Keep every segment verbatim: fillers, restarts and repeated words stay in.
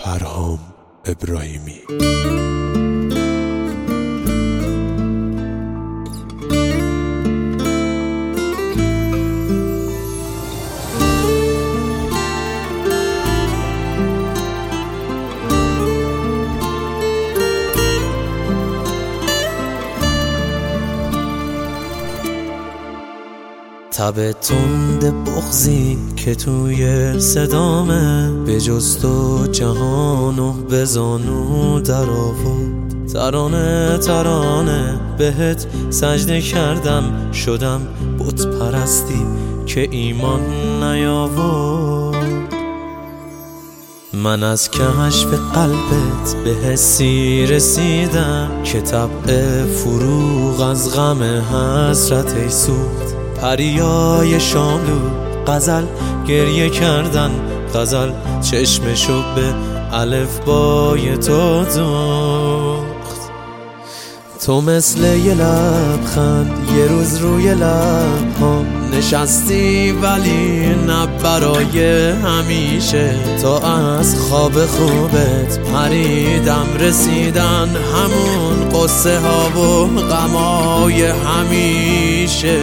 پرهام ابراهیمی. تب تند بغضی که توی صدامه، به جز تو جهانو به زانو در آورد. ترانه ترانه بهت سجده کردم، شدم بت پرستی که ایمان نیاورد. من از کشف قلبت به حسی رسیدم که طبع فروغ از غم حسرت سوخت. پریای شاملو غزل گریه کردن، غزل چشمشو به الفبای تو دوخت. تو مثل یه لبخند یه روز روی لبهام نشستی، ولی نه برای همیشه. تا از خواب خوبت پریدم رسیدن همون قصه ها و غمای همیشه.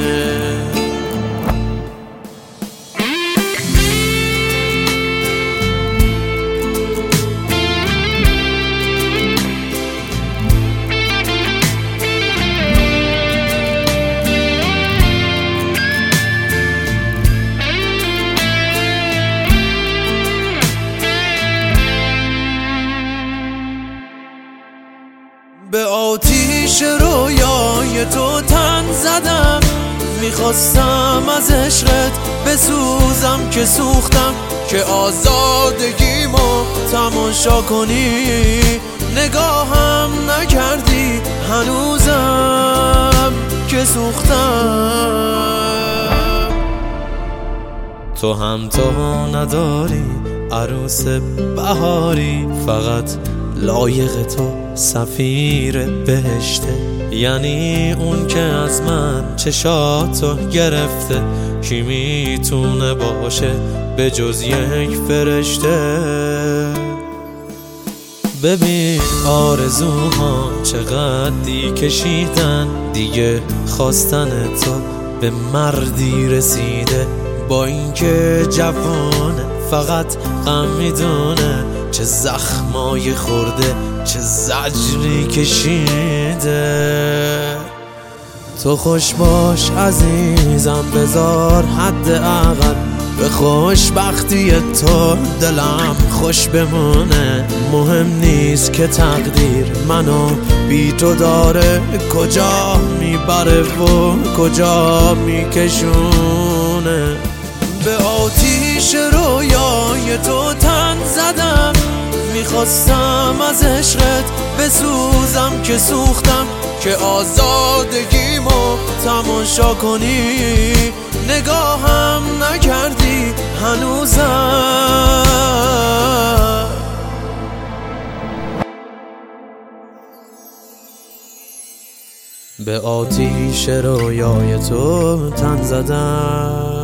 به آتیش رویای تو تن زدم، میخواستم از عشقت بسوزم که سوختم. که آزادگیمو تماشا کنی، نگاهم نکردی هنوزم که سوختم. تو هم تو نداری عروس بهاری، فقط لایق تو سفیر بهشته. یعنی اون که از من چشاتو گرفته، کی میتونه باشه به جز یک فرشته. ببین آرزوها چقدر کشیدن، دیگه خواستن تو به مردی رسیده. با اینکه جوانه فقط غم میدونه، چه زخمای خورده چه زجری کشیده. تو خوش باش عزیزم، بذار حد اقل به خوشبختی تو دلم خوش بمونه. مهم نیست که تقدیر منو بی تو داره کجا میبره و کجا میکشونه. به آتیش رویای تو تن زدم، میخواستم از عشقت بسوزم که سوختم. که آزادگیمو تماشا کنی، نگاهم نکردی هنوزم. به آتیش رویای تو تن زدم.